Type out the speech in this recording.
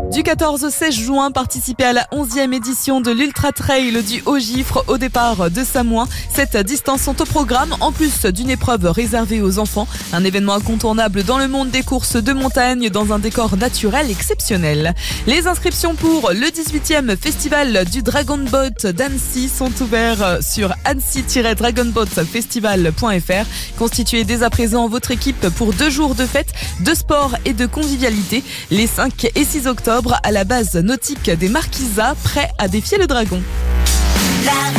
Du 14 au 16 juin, participez à la 11e édition de l'Ultra Trail du Haut-Gifre au départ de Samoin. 7 distances sont au programme, en plus d'une épreuve réservée aux enfants. Un événement incontournable dans le monde des courses de montagne dans un décor naturel exceptionnel. Les inscriptions pour le 18e festival du Dragon Boat d'Annecy sont ouvertes sur annecy-dragonboatfestival.fr. Constituez dès à présent votre équipe pour 2 jours de fête, de sport et de convivialité. Les 5 et 6 octobre à la base nautique des Marquisas, prêts à défier le dragon.